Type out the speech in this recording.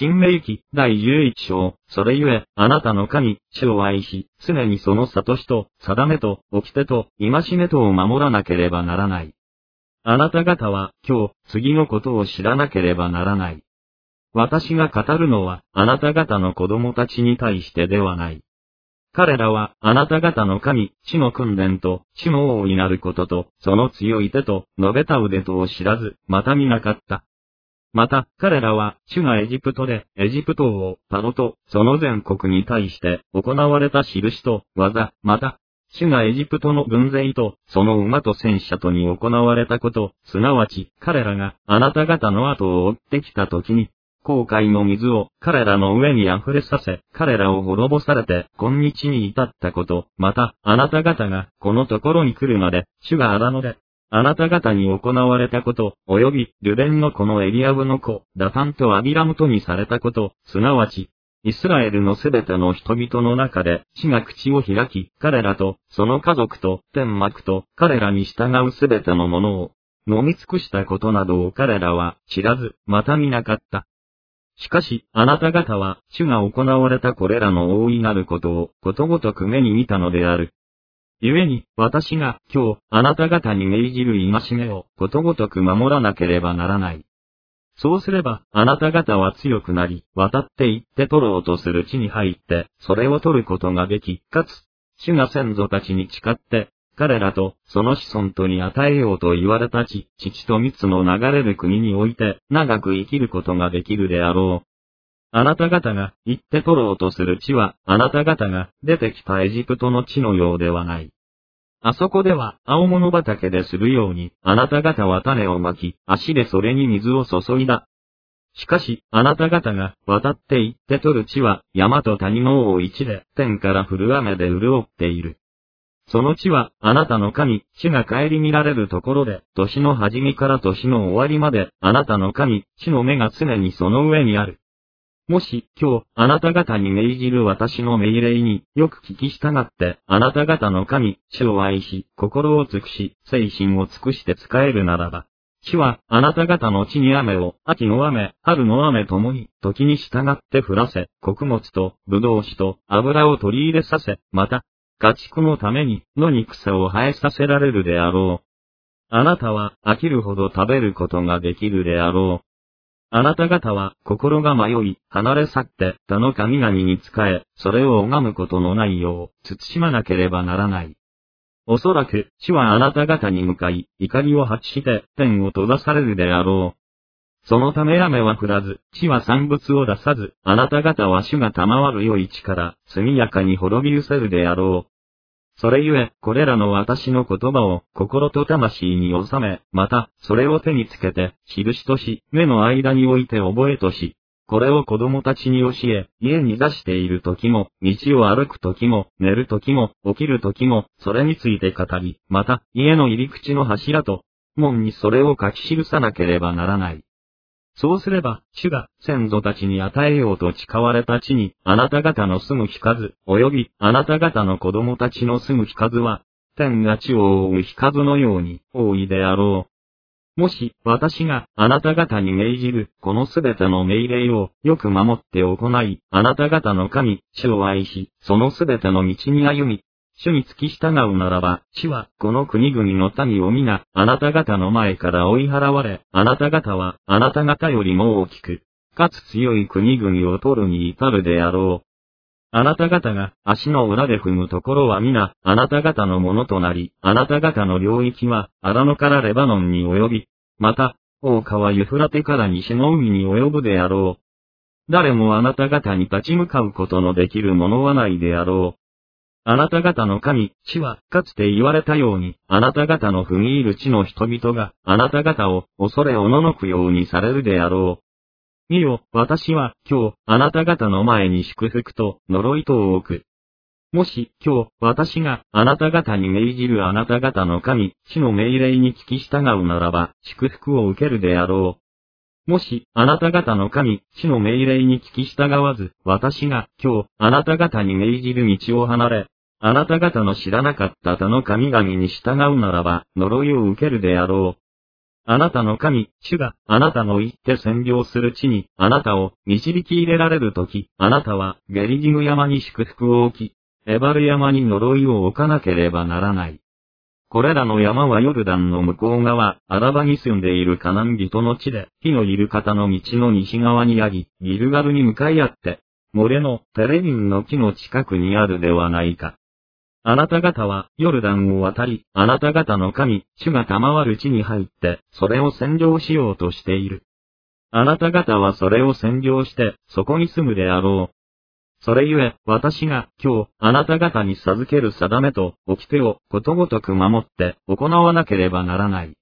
新明記第11章、それゆえ、あなたの神、主を愛し、常にその諭しと、定めと、掟と、戒めとを守らなければならない。あなた方は、今日、次のことを知らなければならない。私が語るのは、あなた方の子供たちに対してではない。彼らは、あなた方の神、主の訓練と、主の王になることと、その強い手と、述べた腕とを知らず、また見なかった。また、彼らは、主がエジプトで、エジプト王、パロと、その全国に対して、行われた印と、技、また、主がエジプトの軍勢と、その馬と戦車とに行われたこと、すなわち、彼らが、あなた方の後を追ってきた時に、紅海の水を彼らの上に溢れさせ、彼らを滅ぼされて今日に至ったこと、また、あなた方がこのところに来るまで、主が荒野で、あなた方に行われたこと、及び、ルベンの子のエリアブの子、ダタンとアビラムとにされたこと、すなわち、イスラエルのすべての人々の中で、主が口を開き、彼らと、その家族と、天幕と、彼らに従うすべてのものを、飲み尽くしたことなどを彼らは知らず、また見なかった。しかし、あなた方は、主が行われたこれらの大いなることを、ことごとく目に見たのである。故に、私が、今日、あなた方に命じる戒めを、ことごとく守らなければならない。そうすれば、あなた方は強くなり、渡って行って取ろうとする地に入って、それを取ることができ、かつ、主が先祖たちに誓って、彼らと、その子孫とに与えようと言われた地、乳と蜜の流れる国において、長く生きることができるであろう。あなた方が、行って取ろうとする地は、あなた方が、出てきたエジプトの地のようではない。あそこでは、青物畑でするように、あなた方は種をまき、足でそれに水を注いだ。しかし、あなた方が、渡って行って取る地は、山と谷の大地で、天から降る雨で潤っている。その地は、あなたの神、主が顧みられるところで、年の始めから年の終わりまで、あなたの神、主の目が常にその上にある。もし、今日、あなた方に命じる私の命令に、よく聞き従って、あなた方の神、主を愛し、心を尽くし、精神を尽くして仕えるならば、主は、あなた方の地に雨を、秋の雨、春の雨ともに、時に従って降らせ、穀物と、葡萄酒と、油を取り入れさせ、また、家畜のために、野に草を生えさせられるであろう。あなたは、飽きるほど食べることができるであろう。あなた方は、心が迷い、離れ去って、他の神々に仕え、それを拝むことのないよう、慎まなければならない。おそらく、主はあなた方に向かい、怒りを発して、天を閉ざされるであろう。そのため雨は降らず、地は産物を出さず、あなた方は主が賜る良い地から、速やかに滅び失せるであろう。それゆえ、これらの私の言葉を心と魂に収め、また、それを手につけて、印とし、目の間に置いて覚えとし、これを子供たちに教え、家に座している時も、道を歩く時も、寝る時も、起きる時も、それについて語り、また、家の入り口の柱と、門にそれを書き記さなければならない。そうすれば、主が先祖たちに与えようと誓われた地に、あなた方の住む日数、及びあなた方の子供たちの住む日数は、天が地を覆う日数のように多いであろう。もし、私があなた方に命じる、このすべての命令をよく守って行い、あなた方の神、主を愛し、そのすべての道に歩み、主に付き従うならば、主は、この国々の民を皆、あなた方の前から追い払われ、あなた方は、あなた方よりも大きく、かつ強い国々を取るに至るであろう。あなた方が、足の裏で踏むところは皆、あなた方のものとなり、あなた方の領域は、荒野からレバノンに及び、また、大川ユフラテから西の海に及ぶであろう。誰もあなた方に立ち向かうことのできるものはないであろう。あなた方の神、主は、かつて言われたように、あなた方の踏み入る地の人々が、あなた方を、恐れおののくようにされるであろう。見よ、私は、今日、あなた方の前に祝福と、呪いとを置く。もし、今日、私が、あなた方に命じるあなた方の神、主の命令に聞き従うならば、祝福を受けるであろう。もし、あなた方の神、主の命令に聞き従わず、私が、今日、あなた方に命じる道を離れ、あなた方の知らなかった他の神々に従うならば、呪いを受けるであろう。 あなたの神、主があなたの行って占領する地にあなたを導き入れられるとき、あなたはゲリジム山に祝福を置き、エバル山に呪いを置かなければならない。これらの山はヨルダンの向こう側、アラバに住んでいるカナン人の地で、火のいる方の道の西側にあり、ギルガルに向かい合って、モレのテレビンの木の近くにあるではないか。あなた方はヨルダンを渡り、あなた方の神、主が賜る地に入って、それを占領しようとしている。あなた方はそれを占領して、そこに住むであろう。それゆえ、私が今日、あなた方に授ける定めと、掟をことごとく守って、行わなければならない。